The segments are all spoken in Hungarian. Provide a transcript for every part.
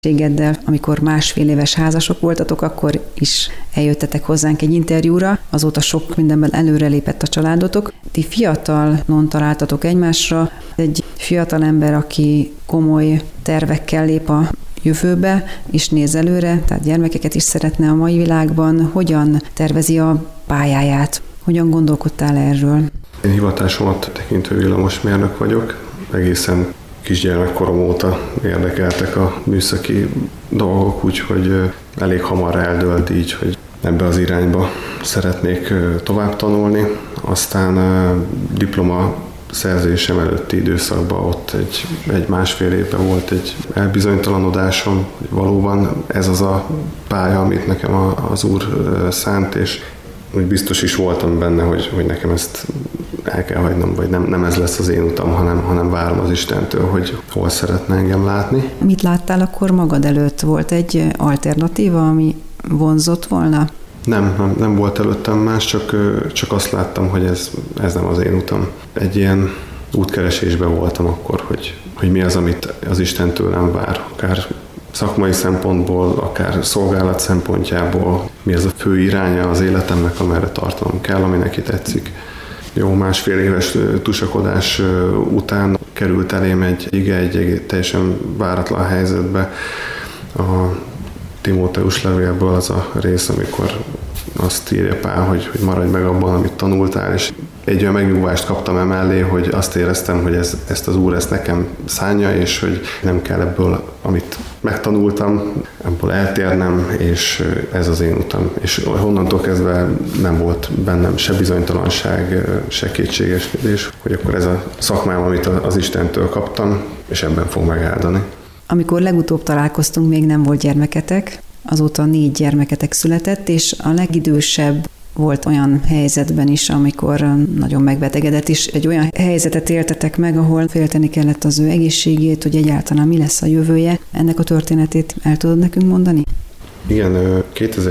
feleségeddel, amikor 1,5 éves házasok voltatok, akkor is eljöttetek hozzánk egy interjúra, azóta sok mindenben előrelépett a családotok. Ti fiatalon találtatok egymásra, egy fiatal ember, aki komoly tervekkel lép a jövőbe, és néz előre, tehát gyermekeket is szeretne a mai világban. Hogyan tervezi a pályáját? Hogyan gondolkodtál erről? Én hivatásomat tekintő villamosmérnök vagyok. Egészen kisgyermekkorom óta érdekeltek a műszaki dolgok, úgyhogy elég hamar eldőlt így, hogy ebbe az irányba szeretnék tovább tanulni. Aztán diploma szerzésem előtti időszakban ott egy 1,5 évben volt egy elbizonytalanodásom, hogy valóban ez az a pálya, amit nekem az Úr szánt, és úgy biztos is voltam benne, hogy nekem ezt el kell hagynom, vagy nem ez lesz az én utam, hanem várom az Istentől, hogy hol szeretne engem látni. Mit láttál akkor magad előtt? Volt egy alternatíva, ami vonzott volna? Nem volt előttem más, csak azt láttam, hogy ez nem az én utam. Egy ilyen útkeresésben voltam akkor, hogy mi az, amit az Isten tőlem vár, akár szakmai szempontból, akár szolgálat szempontjából, mi az a fő iránya az életemnek, amerre tartanom kell, ami neki tetszik. Jó 1,5 éves tusakodás után került elém egy teljesen váratlan helyzetbe. A Timóteus levélből az a rész, amikor azt írja Pál, hogy maradj meg abban, amit tanultál, és egy olyan megnyugvást kaptam emellé, hogy azt éreztem, hogy ezt az Úr ezt nekem szánja, és hogy nem kell ebből, amit megtanultam, ebből eltérnem, és ez az én utam. És onnantól kezdve nem volt bennem se bizonytalanság, se kétségeskedés, hogy akkor ez a szakmám, amit az Istentől kaptam, és ebben fog megáldani. Amikor legutóbb találkoztunk, még nem volt gyermeketek, azóta 4 gyermeketek született, és a legidősebb volt olyan helyzetben is, amikor nagyon megbetegedett, és egy olyan helyzetet éltetek meg, ahol félteni kellett az ő egészségét, hogy egyáltalán mi lesz a jövője. Ennek a történetét el tudod nekünk mondani? Igen,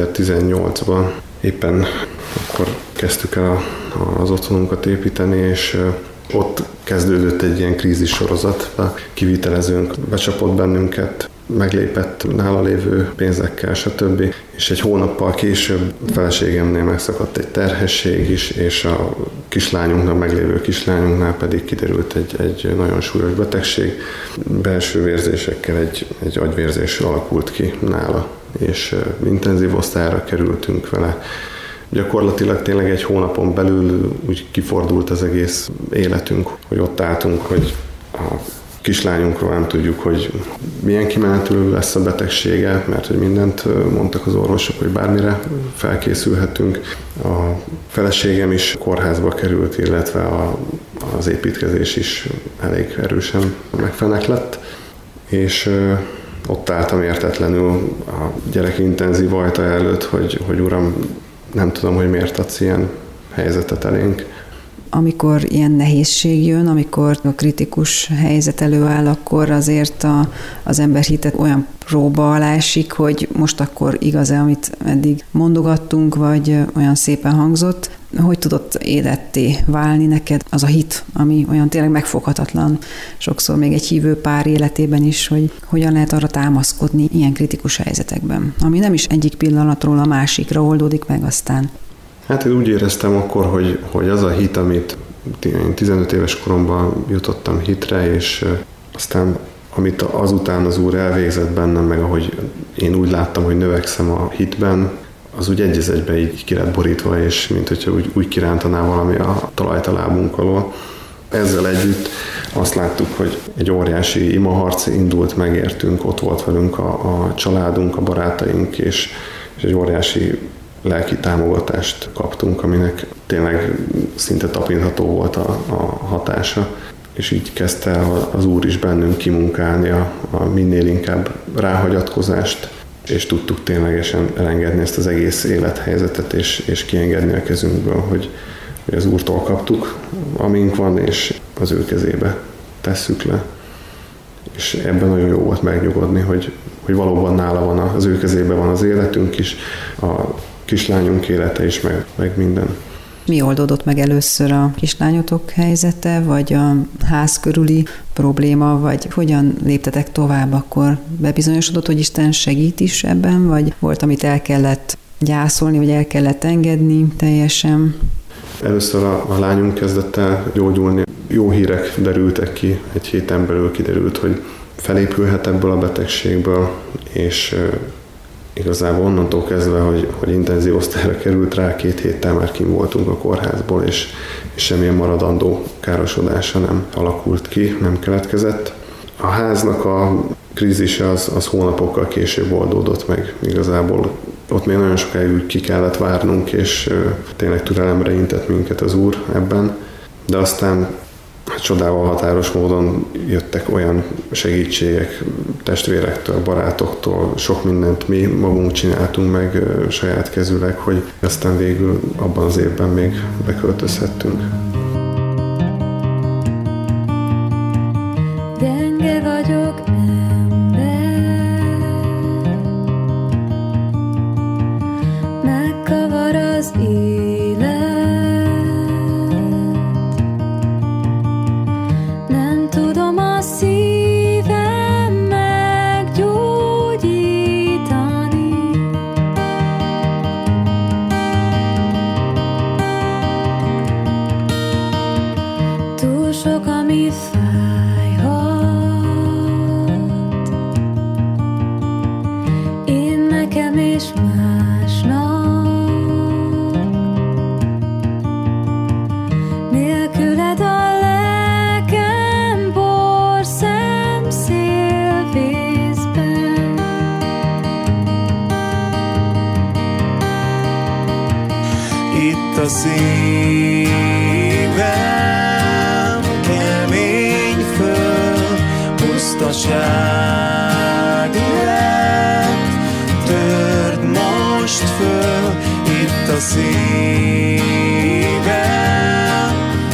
2018-ban éppen akkor kezdtük el az otthonunkat építeni, és ott kezdődött egy ilyen krízis sorozat. A kivitelezőnk becsapott bennünket, meglépett nála lévő pénzekkel, stb. És egy hónappal később a feleségemnél megszakadt egy terhesség is, és a kislányunknak, meglévő kislányunknál pedig kiderült egy nagyon súlyos betegség. Belső vérzésekkel egy agyvérzés alakult ki nála, és intenzív osztályra kerültünk vele. Gyakorlatilag tényleg egy hónapon belül úgy kifordult az egész életünk, hogy ott álltunk, hogy a kislányunkról nem tudjuk, hogy milyen kimenetelő lesz a betegsége, mert hogy mindent mondtak az orvosok, hogy bármire felkészülhetünk. A feleségem is kórházba került, illetve az építkezés is elég erősen megfeneklett, és ott álltam értetlenül a gyerek intenzív ajta előtt, hogy Uram, nem tudom, hogy miért adsz ilyen helyzetet elénk. Amikor ilyen nehézség jön, amikor a kritikus helyzet előáll, akkor azért az ember hitet olyan próba alá esik, hogy most akkor igaz-e, amit eddig mondogattunk, vagy olyan szépen hangzott. Hogy tudott életté válni neked az a hit, ami olyan tényleg megfoghatatlan sokszor még egy hívő pár életében is, hogy hogyan lehet arra támaszkodni ilyen kritikus helyzetekben, ami nem is egyik pillanatról a másikra oldódik meg aztán. Hát én úgy éreztem akkor, hogy az a hit, amit én 15 éves koromban jutottam hitre, és aztán amit azután az Úr elvégzett bennem, meg ahogy én úgy láttam, hogy növekszem a hitben, az úgy egy az egybe így ki lett borítva, és mint hogyha úgy kirántaná valami a talajt a lábunk alól. Ezzel együtt azt láttuk, hogy egy óriási imaharc indult meg értünk, ott volt velünk a családunk, a barátaink, és egy óriási lelki támogatást kaptunk, aminek tényleg szinte tapintható volt a hatása, és így kezdte az Úr is bennünk kimunkálni a minél inkább ráhagyatkozást, és tudtuk ténylegesen elengedni ezt az egész élethelyzetet, és kiengedni a kezünkből, hogy az Úrtól kaptuk, amink van, és az ő kezébe tesszük le. És ebben nagyon jó volt megnyugodni, hogy valóban nála van, az ő kezében van az életünk is, a kislányunk élete is, meg minden. Mi oldódott meg először, a kislányotok helyzete, vagy a ház körüli probléma, vagy hogyan léptetek tovább akkor? Bebizonyosodott, hogy Isten segít is ebben, vagy volt, amit el kellett gyászolni, vagy el kellett engedni teljesen? Először a lányunk kezdett el gyógyulni. Jó hírek derültek ki, egy héten belül kiderült, hogy felépülhet ebből a betegségből, és igazából onnantól kezdve, hogy intenzív osztályra került rá, 2 héttel már kint voltunk a kórházból, és semmilyen maradandó károsodása nem alakult ki, nem keletkezett. A háznak a krízise az hónapokkal később oldódott meg igazából. Ott még nagyon sokáig úgy ki kellett várnunk, és tényleg türelemre intett minket az Úr ebben. De aztán csodával határos módon jöttek olyan segítségek testvérektől, barátoktól, sok mindent mi magunk csináltunk meg saját kezűleg, hogy aztán végül abban az évben még beköltözhettünk. Gyenge vagyok, ember, megkavar az élet, nem tudom a szívem meggyógyítani. Túl sok, ami nekem és másnak, nélküled a lelkem borszem szélvészben. Itt a szívem, kemény föld, pusztaság lett, törd most föl, itt a szívem,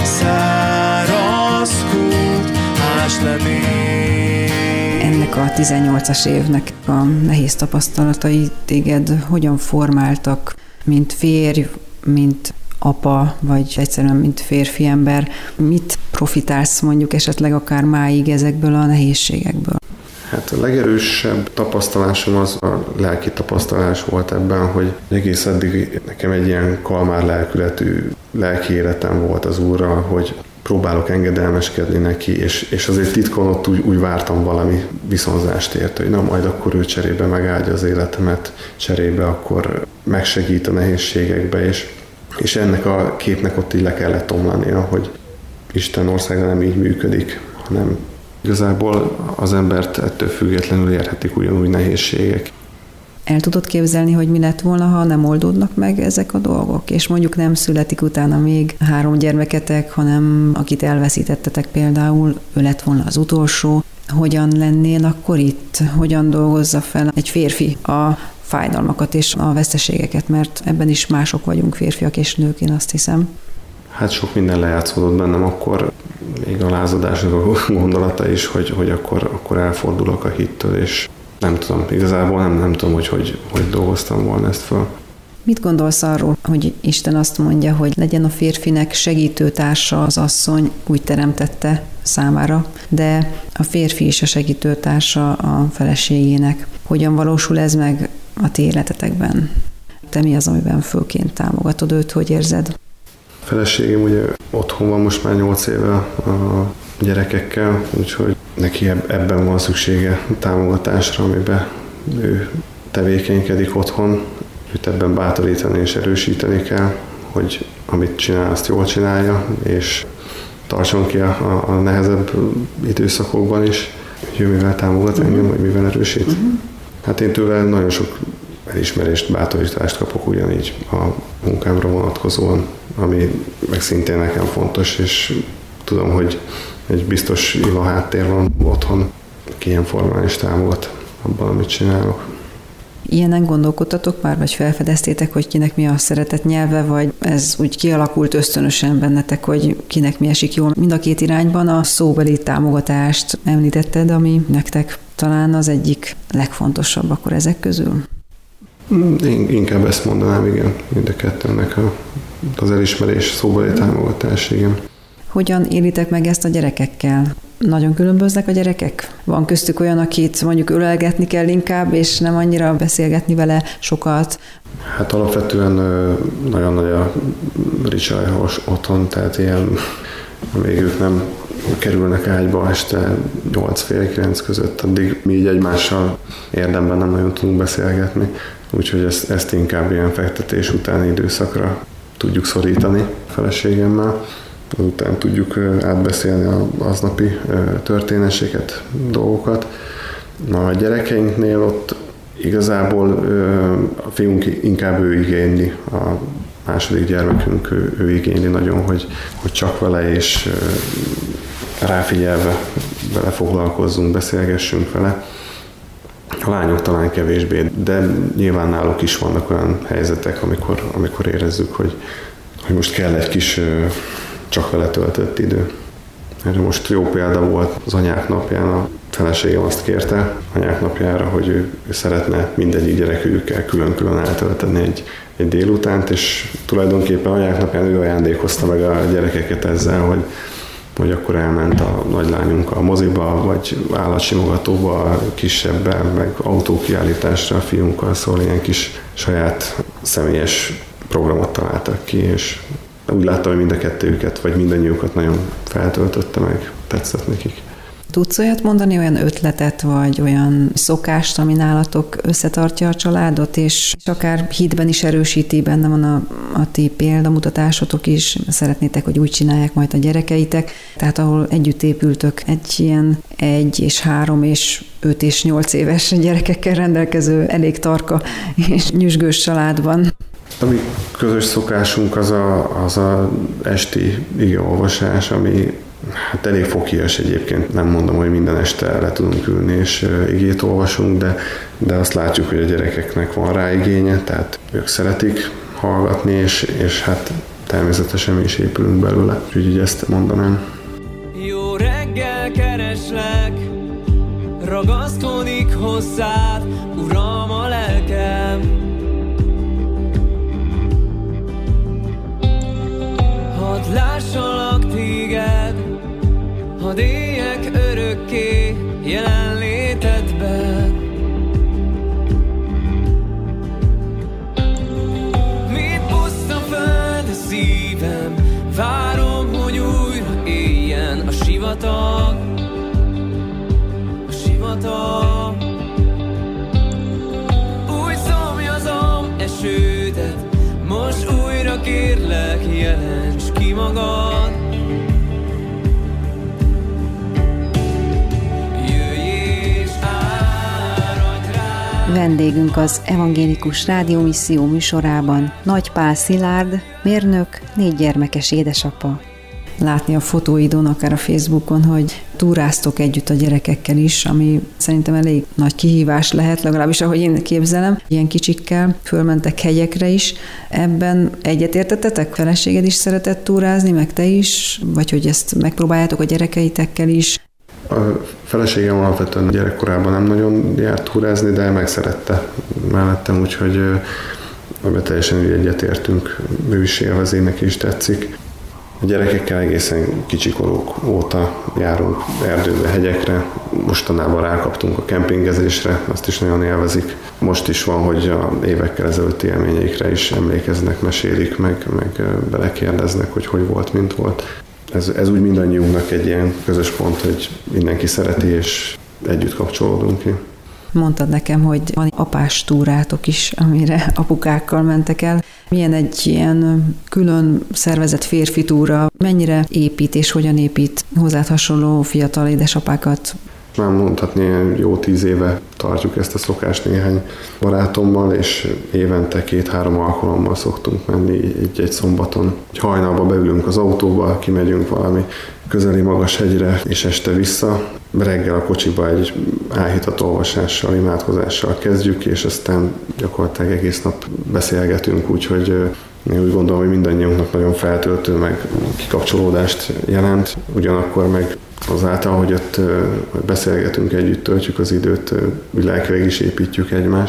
száraz kút, ás le még. Ennek a 18-as évnek a nehéz tapasztalatai téged hogyan formáltak, mint férj, mint apa, vagy egyszerűen mint férfi ember? Mit profitálsz mondjuk esetleg akár máig ezekből a nehézségekből? Hát a legerősebb tapasztalásom az a lelki tapasztalás volt ebben, hogy egész eddig nekem egy ilyen kalmár lelkületű lelki életem volt az Úrral, hogy próbálok engedelmeskedni neki, és azért titkon ott úgy vártam valami viszonzást ért, hogy na majd akkor ő cserébe megáldja az életemet, cserébe akkor megsegít a nehézségekbe, és ennek a képnek ott így le kellett omlania, hogy Isten országa nem így működik, hanem igazából az embert ettől függetlenül érhetik ugyanúgy nehézségek. El tudod képzelni, hogy mi lett volna, ha nem oldódnak meg ezek a dolgok? És mondjuk nem születik utána még 3 gyermeketek, hanem akit elveszítettetek például, ő lett volna az utolsó. Hogyan lennél akkor itt? Hogyan dolgozza fel egy férfi a fájdalmakat és a veszteségeket? Mert ebben is mások vagyunk, férfiak és nők, én azt hiszem. Hát sok minden lejátszódott bennem akkor, még a lázadásnak a gondolata is, hogy akkor elfordulok a hittől, és nem tudom, igazából nem tudom, hogy dolgoztam volna ezt föl. Mit gondolsz arról, hogy Isten azt mondja, hogy legyen a férfinek segítőtársa az asszony, úgy teremtette számára, de a férfi is a segítőtársa a feleségének. Hogyan valósul ez meg a ti életetekben? Te mi az, amiben főként támogatod őt, hogy érzed? A feleségem ugye otthon van most már 8 éve a gyerekekkel, úgyhogy neki ebben van szüksége támogatásra, amiben ő tevékenykedik otthon. Őt ebben bátorítani és erősíteni kell, hogy amit csinál, azt jól csinálja, és tartson ki a nehezebb időszakokban is. Ő mivel támogat engem, vagy mivel erősít. Hát én tőle nagyon sok elismerést, bátorítást kapok ugyanígy a munkámra vonatkozóan, ami meg szintén nekem fontos, és tudom, hogy egy biztos ima háttér van otthon, aki ilyen formán is támogat abban, amit csinálok. Ilyenen gondolkodtatok már, vagy felfedeztétek, hogy kinek mi a szeretett nyelve, vagy ez úgy kialakult ösztönösen bennetek, hogy kinek mi esik jól? Mind a két irányban a szóbeli támogatást említetted, ami nektek talán az egyik legfontosabb akkor ezek közül? Én inkább ezt mondanám, igen, mind a kettőnek a az elismerés, szóbeli támogatás, igen. Hogyan élitek meg ezt a gyerekekkel? Nagyon különböznek a gyerekek? Van köztük olyan, akit mondjuk ölelgetni kell inkább, és nem annyira beszélgetni vele sokat? Hát alapvetően nagyon nagy a ricsajhos otthon, tehát ilyen, még ők nem kerülnek ágyba este 8-9 között, addig mi így egymással érdemben nem nagyon tudunk beszélgetni, úgyhogy ezt inkább ilyen fektetés utáni időszakra tudjuk szorítani a feleségemmel. Azután tudjuk átbeszélni az aznapi történéseket, dolgokat. A gyerekeinknél ott igazából a fiunk inkább ő igényli, a második gyermekünk ő igényli nagyon, hogy csak vele és ráfigyelve vele foglalkozzunk, beszélgessünk vele. A lányok talán kevésbé, de nyilván náluk is vannak olyan helyzetek, amikor érezzük, hogy most kell egy kis csak vele töltött idő. Erre most jó példa volt az anyák napján, a feleségem azt kérte anyák napjára, hogy ő szeretne mindegyik gyerekükkel külön-külön eltölteni egy délutánt, és tulajdonképpen anyák napján ő ajándékozta meg a gyerekeket ezzel, hogy akkor elment a nagylányunk a moziba, vagy állatsimogatóba, kisebbel, meg autókiállításra a fiunkkal, szóval ilyen kis saját személyes programot találtak ki, és úgy láttam, hogy mind a kettőjüket, vagy mindannyiukat nagyon feltöltötte meg, tetszett nekik. Tudsz olyat mondani, olyan ötletet, vagy olyan szokást, ami nálatok összetartja a családot, és akár hitben is erősíti, benne van a ti példamutatásotok is, szeretnétek, hogy úgy csinálják majd a gyerekeitek, tehát ahol együtt épültök egy ilyen 1 és 3 és 5 és 8 éves gyerekekkel rendelkező elég tarka és nyüzsgős családban. A mi közös szokásunk az a esti igeolvasás, ami hát elég foghíjas egyébként. Nem mondom, hogy minden este le tudunk ülni és igét olvasunk, de azt látjuk, hogy a gyerekeknek van rá igénye, tehát ők szeretik hallgatni, és hát természetesen mi is épülünk belőle. Úgyhogy ezt mondanám. Jó reggel kereslek, ragaszkodik hozzád, Uram, a lelkem. Hadd lássalak téged, hadd éljek örökké jelenlétedben. Mit puszta föld a szívem, várom, hogy újra éljen a sivatag, a sivatag. Úgy szomjazom esődet, most újra kérlek, jelents ki magad. Jöjj és áradj rá. Vendégünk az Evangélikus Rádiómisszió műsorában Nagy Pál Szilárd, mérnök, 4 gyermekes édesapa. Látni a fotóidon, akár a Facebookon, hogy túráztok együtt a gyerekekkel is, ami szerintem elég nagy kihívás lehet, legalábbis ahogy én képzelem, ilyen kicsikkel fölmentek hegyekre is. Ebben egyetértettetek? Feleséged is szeretett túrázni, meg te is? Vagy hogy ezt megpróbáljátok a gyerekeitekkel is? A feleségem alapvetően gyerekkorában nem nagyon járt túrázni, de megszerette mellettem, úgyhogy ebben teljesen egyetértünk, ő is élvezi, neki is tetszik. A gyerekekkel egészen kicsikoruk óta járunk erdőbe, hegyekre, mostanában rákaptunk a kempingezésre, azt is nagyon élvezik. Most is van, hogy a évekkel ezelőtti élményeikre is emlékeznek, mesélik, meg belekérdeznek, hogy volt, mint volt. Ez úgy mindannyiunknak egy ilyen közös pont, hogy mindenki szereti, és együtt kapcsolódunk ki. Mondtad nekem, hogy van apás túrátok is, amire apukákkal mentek el. Milyen egy ilyen külön szervezett férfi túra? Mennyire épít és hogyan épít hozzád hasonló fiatal édesapákat? Már mondhatni, jó 10 éve tartjuk ezt a szokást néhány barátommal, és évente 2-3 alkalommal szoktunk menni egy szombaton. Hajnalba beülünk az autóba, kimegyünk valami közeli magas hegyre, és este vissza. Reggel a kocsiba egy áhítat olvasással, imádkozással kezdjük, és aztán gyakorlatilag egész nap beszélgetünk, úgyhogy én úgy gondolom, hogy mindannyiunknak nagyon feltöltő, meg kikapcsolódást jelent. Ugyanakkor meg azáltal, hogy ott beszélgetünk együtt, töltjük az időt, úgy lelkileg is építjük egymást.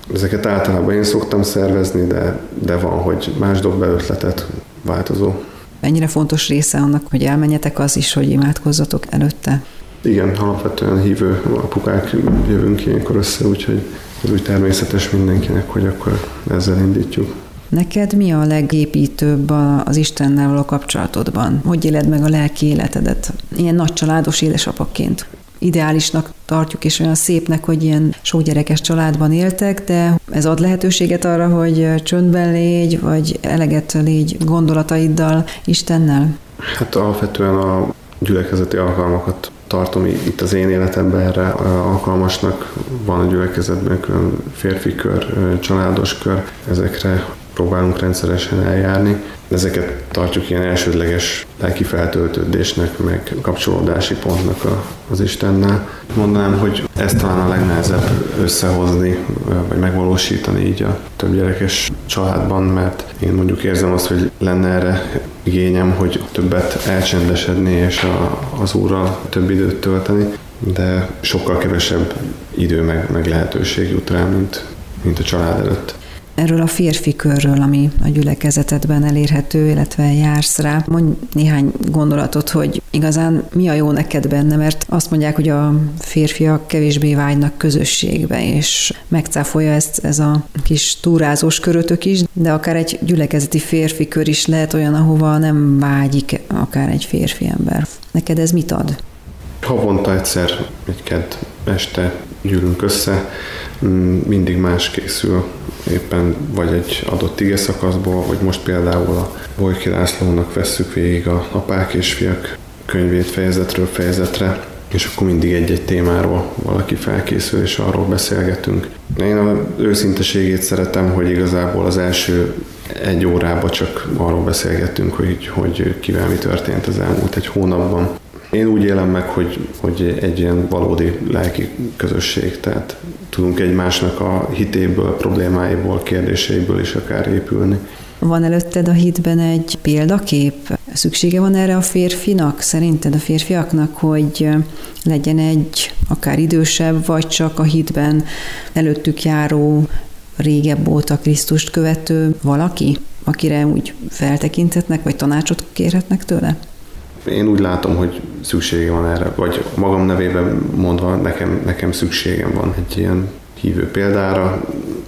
Ezeket általában én szoktam szervezni, de van, hogy más dob be ötletet, változó. Mennyire fontos része annak, hogy elmenjetek az is, hogy imádkozzatok előtte? Igen, alapvetően hívő apukák jövünk ilyenkor össze, úgyhogy ez úgy természetes mindenkinek, hogy akkor ezzel indítjuk. Neked mi a legépítőbb az Istennel való kapcsolatodban? Hogy éled meg a lelki életedet? Ilyen nagy családos édesapaként. Ideálisnak tartjuk, és olyan szépnek, hogy ilyen sok gyerekes családban éltek, de ez ad lehetőséget arra, hogy csöndben légy, vagy eleget légy gondolataiddal Istennel? Hát alapvetően a gyülekezeti alkalmakat tartom itt az én életemben erre alkalmasnak. Van a gyülekezetben külön férfi kör, családos kör, ezekre próbálunk rendszeresen eljárni. Ezeket tartjuk ilyen elsődleges lelki feltöltődésnek, meg kapcsolódási pontnak az Istennel. Mondanám, hogy ez talán a legnehezebb összehozni, vagy megvalósítani így a több gyerekes családban, mert én mondjuk érzem azt, hogy lenne erre igényem, hogy többet elcsendesedni és az Úrral több időt tölteni, de sokkal kevesebb idő meg lehetőség jut rá, mint a család előtt. Erről a férfi körről, ami a gyülekezetedben elérhető, illetve jársz rá. Mondj néhány gondolatot, hogy igazán mi a jó neked benne, mert azt mondják, hogy a férfiak kevésbé vágynak közösségbe, és megcáfolja ezt ez a kis túrázós körötök is, de akár egy gyülekezeti férfi kör is lehet olyan, ahova nem vágyik akár egy férfi ember. Neked ez mit ad? Havonta egyszer, egy kedd este gyűlünk össze, mindig más készül, éppen vagy egy adott ige szakaszból, vagy most például a Bojki Lászlónak vesszük végig a Apák és Fiak könyvét fejezetről fejezetre, és akkor mindig egy-egy témáról valaki felkészül, és arról beszélgetünk. Én az őszinteségét szeretem, hogy igazából az első egy órában csak arról beszélgettünk, hogy kivel mi történt az elmúlt egy hónapban. Én úgy élem meg, hogy egy ilyen valódi lelki közösség, tehát tudunk egymásnak a hitéből, problémáiból, kérdéseiből is akár épülni. Van előtted a hitben egy példakép? Szüksége van erre a férfinak, szerinted a férfiaknak, hogy legyen egy akár idősebb, vagy csak a hitben előttük járó, régebb óta Krisztust követő valaki, akire úgy feltekintetnek, vagy tanácsot kérhetnek tőle? Én úgy látom, hogy szüksége van erre, vagy magam nevében mondva nekem szükségem van egy ilyen hívő példára.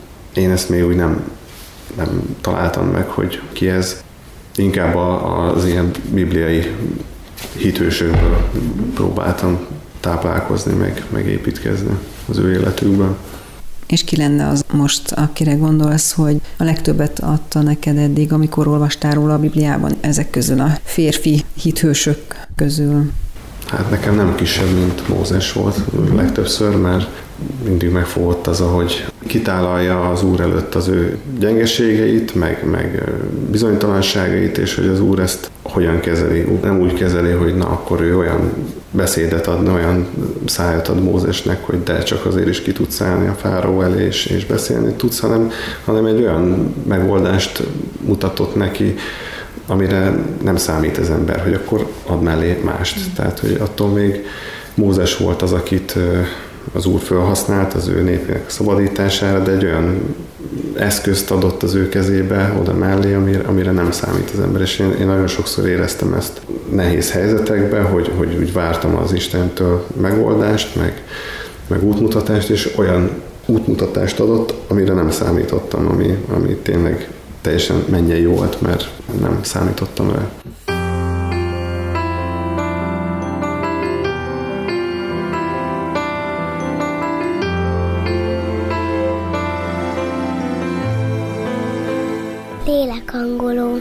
Én ezt még úgy nem találtam meg, hogy ki ez. Inkább az ilyen bibliai hitősökből próbáltam táplálkozni, meg építkezni az ő életükben. És ki lenne az most, akire gondolsz, hogy a legtöbbet adta neked eddig, amikor olvastál róla a Bibliában, ezek közül a férfi hithősök közül? Hát nekem nem kisebb, mint Mózes volt legtöbbször, mert mindig megfogott az, ahogy kitálalja az Úr előtt az ő gyengeségeit, meg bizonytalanságait, és hogy az Úr ezt hogyan kezeli. Nem úgy kezeli, hogy na akkor ő olyan beszédet adna, olyan szájat ad Mózesnek, hogy de csak azért is ki tudsz állni a fáraó elé, és beszélni tudsz, hanem egy olyan megoldást mutatott neki, amire nem számít az ember, hogy akkor ad mellé mást. Tehát, hogy attól még Mózes volt az, akit az Úr felhasznált az ő népének szabadítására, de egy olyan eszközt adott az ő kezébe, oda mellé, amire nem számít az ember. És én nagyon sokszor éreztem ezt nehéz helyzetekben, hogy úgy vártam az Istentől megoldást, meg útmutatást, és olyan útmutatást adott, amire nem számítottam, ami tényleg teljesen mennyei volt, mert nem számítottam rá. Lélekhangoló.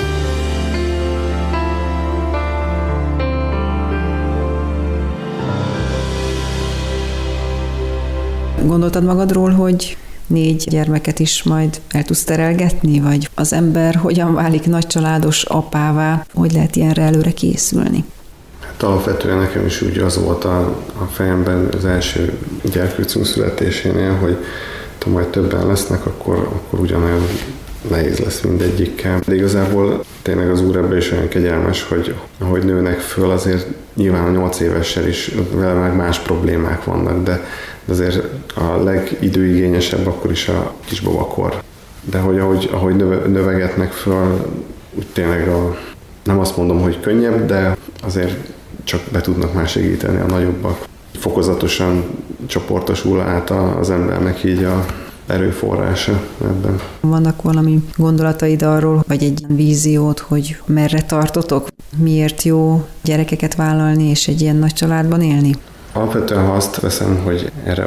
Gondoltad magadról, hogy 4 gyermeket is majd el tudsz terelgetni, vagy az ember hogyan válik nagycsaládos apává, hogy lehet ilyenre előre készülni? Hát alapvetően nekem is úgy az volt a fejemben az első gyerkőcünk születésénél, hogy ha majd többen lesznek, akkor ugyanolyan nehéz lesz mindegyikkel. De igazából tényleg az Úr ebben is olyan kegyelmes, hogy ahogy nőnek föl, azért nyilván a 8 évessel is vele meg más problémák vannak, de azért a legidőigényesebb akkor is a kisbabakor. De ahogy növegetnek föl, úgy tényleg nem azt mondom, hogy könnyebb, de azért csak be tudnak már segíteni a nagyobbak. Fokozatosan csoportosul át az embernek így a erőforrása ebben. Vannak valami gondolataid arról, vagy egy víziót, hogy merre tartotok? Miért jó gyerekeket vállalni és egy ilyen nagy családban élni? Alapvetően, ha azt veszem, hogy erre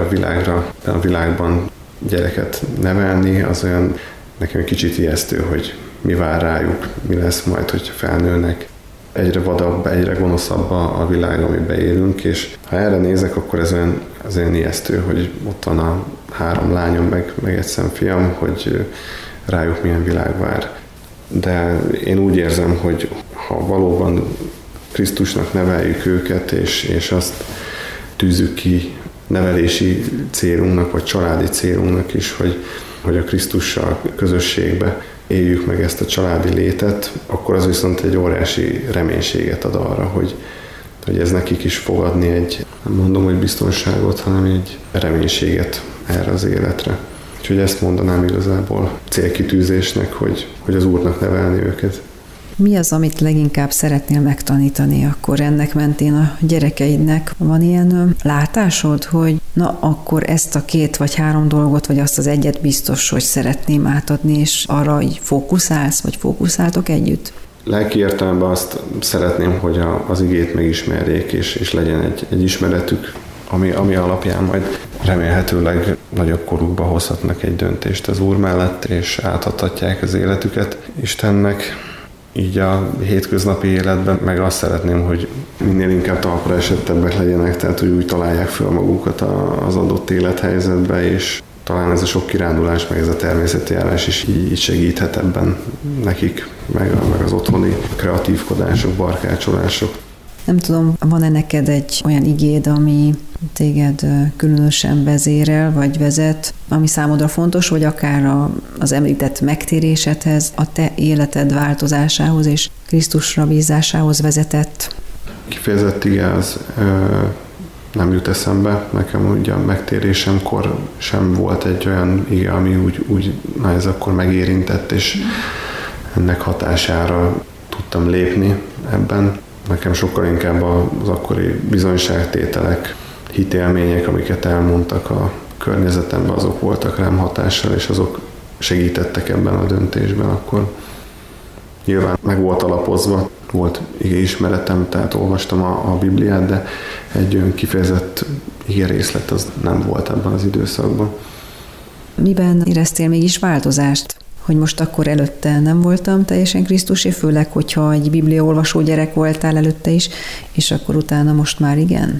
a világban gyereket nevelni, az olyan nekem egy kicsit ijesztő, hogy mi vár rájuk, mi lesz majd, hogyha felnőnek. Egyre vadabb, egyre gonoszabb a világ, amiben élünk, és ha erre nézek, akkor ez olyan ijesztő, hogy ott van a 3 lányom, meg egy szemfiam, hogy rájuk milyen világ vár. De én úgy érzem, hogy ha valóban Krisztusnak neveljük őket, és azt tűzzük ki nevelési célunknak, vagy családi célunknak is, hogy a Krisztussal közösségbe éljük meg ezt a családi létet, akkor az viszont egy óriási reménységet ad arra, hogy ez nekik is fog adni nem mondom, hogy biztonságot, hanem egy reménységet erre az életre. Úgyhogy ezt mondanám igazából célkitűzésnek, hogy az Úrnak nevelni őket. Mi az, amit leginkább szeretnél megtanítani akkor ennek mentén a gyerekeidnek? Van ilyen látásod, hogy na akkor ezt a 2 vagy 3 dolgot, vagy azt az egyet biztos, hogy szeretném átadni, és arra így fókuszálsz, vagy fókuszáltok együtt? Lelki értelemben azt szeretném, hogy az igét megismerjék, és legyen egy ismeretük, ami alapján majd remélhetőleg nagyobb korukba hozhatnak egy döntést az Úr mellett, és átadhatják az életüket Istennek. Így a hétköznapi életben meg azt szeretném, hogy minél inkább talpra esettebbek legyenek, tehát hogy úgy találják föl magukat az adott élethelyzetbe, és talán ez a sok kirándulás, meg ez a természeti járás is így segíthet ebben nekik, meg az otthoni kreatívkodások, barkácsolások. Nem tudom, van-e neked egy olyan igéd, ami téged különösen vezérel, vagy vezet, ami számodra fontos, vagy akár az említett megtérésedhez, a te életed változásához és Krisztusra bízásához vezetett? Kifejezett ige az nem jut eszembe. Nekem ugye a megtérésemkor sem volt egy olyan ige, ami úgy ez akkor megérintett, és ennek hatására tudtam lépni ebben. Nekem sokkal inkább az akkori bizonyságtételek, hitélmények, amiket elmondtak a környezetemben, azok voltak rám hatással, és azok segítettek ebben a döntésben akkor. Nyilván meg volt alapozva, volt igeismeretem, tehát olvastam a Bibliát, de egy olyan kifejezett igerészlet az nem volt ebben az időszakban. Miben éreztél mégis változást? Hogy most akkor előtte nem voltam teljesen Krisztusé, főleg, hogyha egy bibliaolvasó gyerek voltál előtte is, és akkor utána most már igen?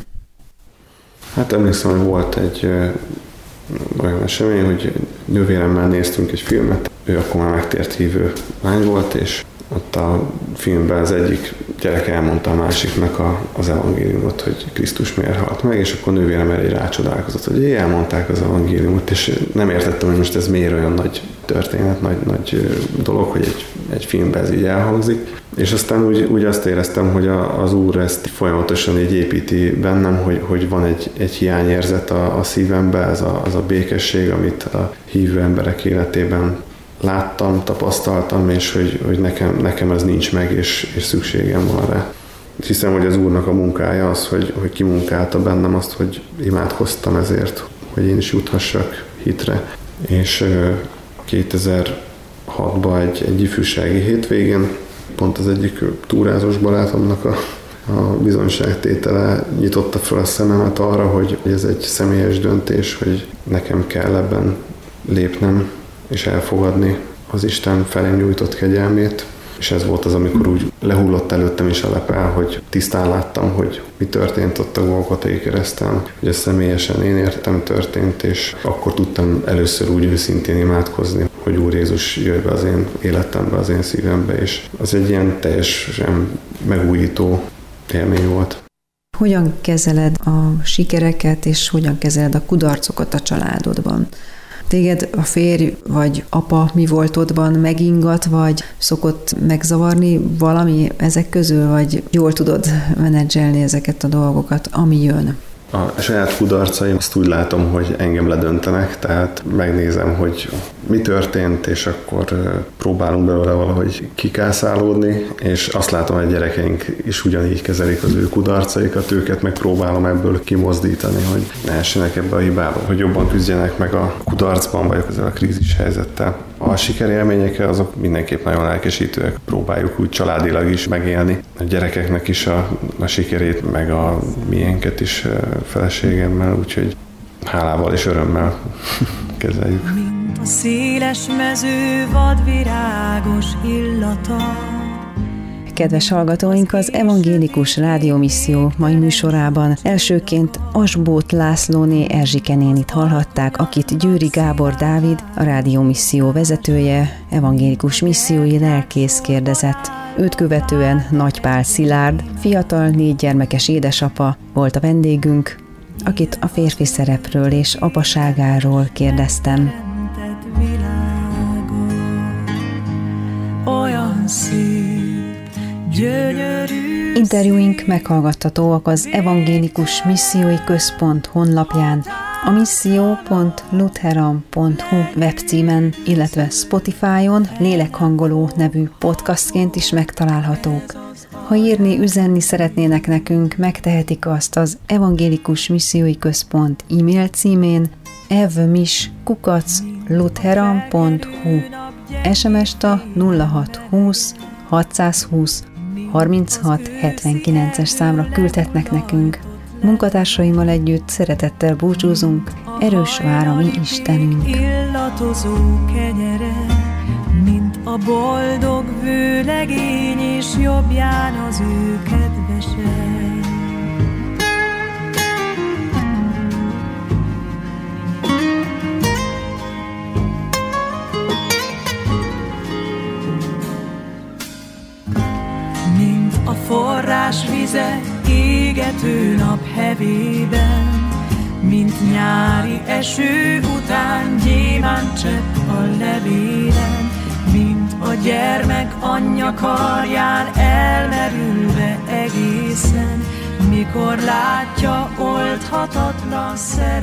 Hát emlékszem, hogy volt egy olyan esemény, hogy nővéremmel néztünk egy filmet, ő akkor már megtért hívő lány volt, és ott a filmben az egyik gyerek elmondta a másiknak az evangéliumot, hogy Krisztus miért halt meg, és akkor nővérem elé rácsodálkozott, hogy elmondták az evangéliumot, és nem értettem, hogy most ez miért olyan nagy történet, nagy dolog, hogy egy filmben ez így elhangzik. És aztán úgy azt éreztem, hogy az Úr ezt folyamatosan így építi bennem, hogy van egy hiányérzet a szívemben, az a békesség, amit a hívő emberek életében láttam, tapasztaltam, és hogy nekem ez nincs meg, és szükségem van rá. Hiszem, hogy az Úrnak a munkája az, hogy kimunkálta bennem azt, hogy imádkoztam ezért, hogy én is juthassak hitre. És 2006-ban egy ifjúsági hétvégén pont az egyik túrázós barátomnak a bizonyságtétele nyitotta fel a szememet arra, hogy ez egy személyes döntés, hogy nekem kell ebben lépnem, és elfogadni az Isten felém nyújtott kegyelmét. És ez volt az, amikor úgy lehullott előttem is a lepel, hogy tisztán láttam, hogy mi történt ott a Golgotai kereszten, hogy ez személyesen én értem történt, és akkor tudtam először úgy őszintén imádkozni, hogy Úr Jézus jöjj be az én életembe, az én szívembe, és az egy ilyen teljesen megújító élmény volt. Hogyan kezeled a sikereket, és hogyan kezeled a kudarcokat a családodban? Téged a férj vagy apa mi voltodban megingat, vagy szokott megzavarni valami ezek közül, vagy jól tudod menedzselni ezeket a dolgokat, ami jön? A saját kudarcaim, azt úgy látom, hogy engem ledöntenek, tehát megnézem, hogy mi történt, és akkor próbálunk belőle valahogy kikászálódni, és azt látom, hogy a gyerekeink is ugyanígy kezelik az ő kudarcaikat, őket megpróbálom ebből kimozdítani, hogy ne essenek ebbe a hibába, hogy jobban küzdjenek meg a kudarcban, vagy ezzel a krízis helyzettel. A sikerélmények azok mindenképp nagyon lelkesítőek. Próbáljuk úgy családilag is megélni. A gyerekeknek is a sikerét, meg a miénket is feleségemmel, úgyhogy hálával és örömmel kezeljük. Mint a széles mező vadvirágos illata. Kedves hallgatóink, az Evangélikus Rádiómisszió mai műsorában elsőként Asbóth Lászlóné Erzsike nénit hallhatták, akit Győri Gábor Dávid, a Rádiómisszió vezetője, evangélikus missziói lelkész kérdezett. Őt követően Nagy Pál Szilárd, fiatal 4 gyermekes édesapa volt a vendégünk, akit a férfi szerepről és apaságáról kérdeztem. Olyan szép, gyönyörű. Interjúink meghallgathatóak az Evangélikus Missziói Központ honlapján, a misszió.lutheran.hu webcímen, illetve Spotify-on Lélekhangoló nevű podcastként is megtalálhatók. Ha írni, üzenni szeretnének nekünk, megtehetik azt az Evangélikus Missziói Központ e-mail címén evmis@lutheran.hu. SMS-t a 0620 620 36 79-es számra küldhetnek nekünk. Munkatársaimmal együtt szeretettel búcsúzunk, erős vár a mi Istenünk. Illatozó kenyere, mint a boldog vőlegény, és jobbján az ő kedvese. Mint a forrás vize égető nap hevében, mint nyári eső után gyémántcsepp a levélen, mint a gyermek anyja karján elmerülve egészen, mikor látja oldhatatlan szeret.